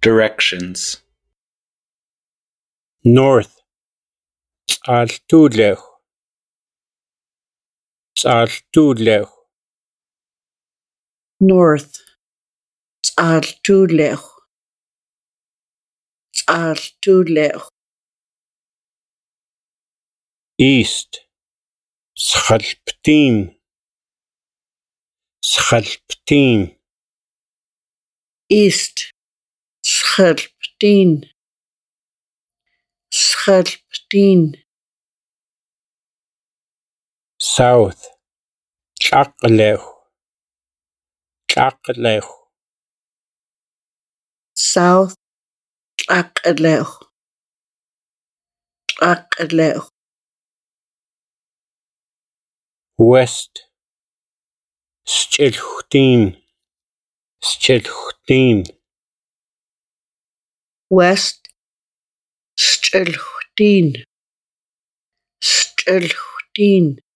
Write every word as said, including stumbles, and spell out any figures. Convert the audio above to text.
Directions. North. S'altulech. S'altulech. North. S'altulech. S'altulech. East. S'chalptin. S'chalptin. East. S'chalptin. S'chalptin. South. Tlaqlech. Tlaqlech. South. Tlaqlech. Tlaqlech. West. S'chilhutin. S'chilhutin. West. S'chilhutin. S'chilhutin.